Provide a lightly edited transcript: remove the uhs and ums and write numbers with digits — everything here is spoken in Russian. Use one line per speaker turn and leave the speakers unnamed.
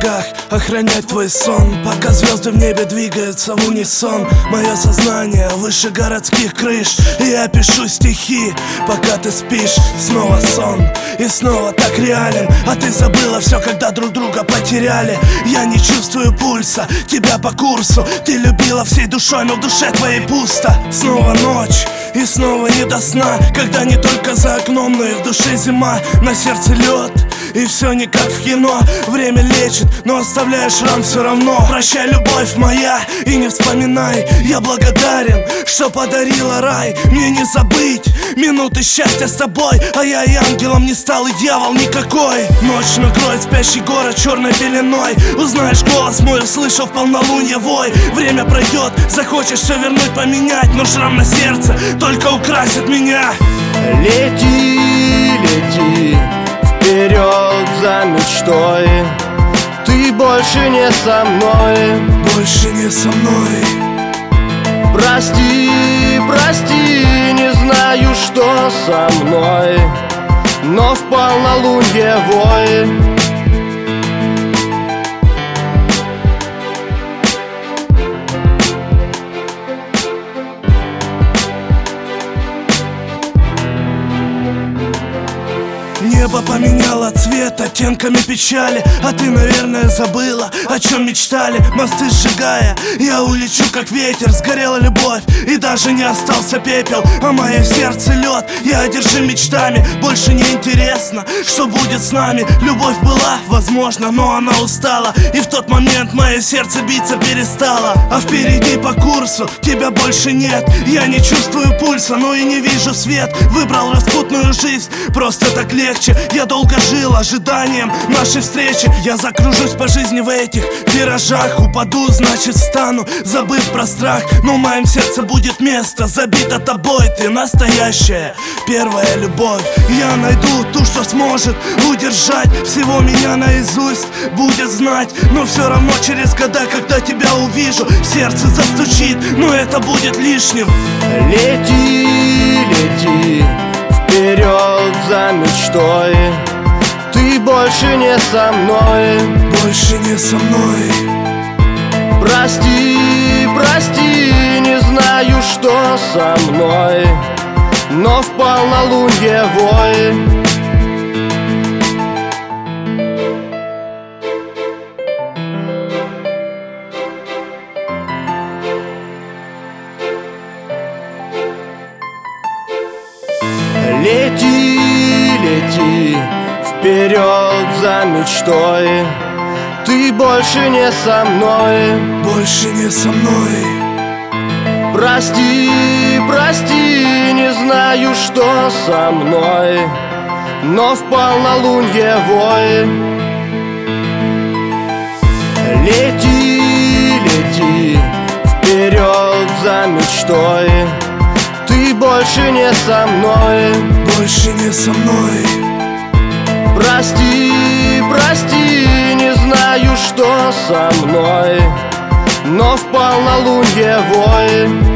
шагах охранять твой сон, пока звезды в небе двигаются в унисон. Мое сознание выше городских крыш, и я пишу стихи, пока ты спишь. Снова сон, и снова так реален. А ты забыла все, когда друг друга потеряли. Я не чувствую пульса, тебя по курсу. Ты любила всей душой, но в душе твоей пусто. Снова ночь, и снова не до сна, когда не только за окном, но и в душе зима. На сердце лед, и все не как в кино. Время лечит, но оставляешь шрам все равно. Прощай, любовь моя, и не вспоминай. Я благодарен, что подарила рай. Мне не забыть минуты счастья с тобой. А я и ангелом не стал, и дьявол никакой. Ночь накроет спящий город черной пеленой. Узнаешь голос мой, услышав полнолуние вой. Время пройдет, захочешь все вернуть, поменять, но шрам на сердце только украсит меня.
Лети, лети вперед за мечтой. Ты больше не со мной,
больше не со мной.
Прости, прости, не знаю, что со мной, но в полнолуние вой.
Небо поменяло цвет оттенками печали. А ты, наверное, забыла, о чем мечтали. Мосты сжигая, я улечу как ветер. Сгорела любовь, и даже не остался пепел. А мое сердце лед, я одержим мечтами. Больше не интересно, что будет с нами. Любовь была, возможно, но она устала. И в тот момент мое сердце биться перестало. А впереди по курсу тебя больше нет. Я не чувствую пульса, но и не вижу свет. Выбрал распутную жизнь, просто так легче. Я долго жил ожиданием нашей встречи. Я закружусь по жизни в этих виражах. Упаду, значит встану, забыв про страх. Но в моем сердце будет место, забито тобой. Ты настоящая, первая любовь. Я найду ту, что сможет удержать всего меня наизусть. Будет знать, но все равно через года, когда тебя увижу, сердце застучит, но это будет лишним.
Лети, лети вперед за мечтой. Ты больше не со мной,
больше не со мной.
Прости, прости, не знаю, что со мной, но в полнолуние вой. Лети, лети вперед за мечтой. Ты больше не со мной,
больше не со мной.
Прости, прости, не знаю, что со мной, но в полнолуние вой. Лети, лети вперед за мечтой. Ты больше не со мной,
больше не со мной.
Прости, прости, не знаю, что со мной, но в полнолуние вой.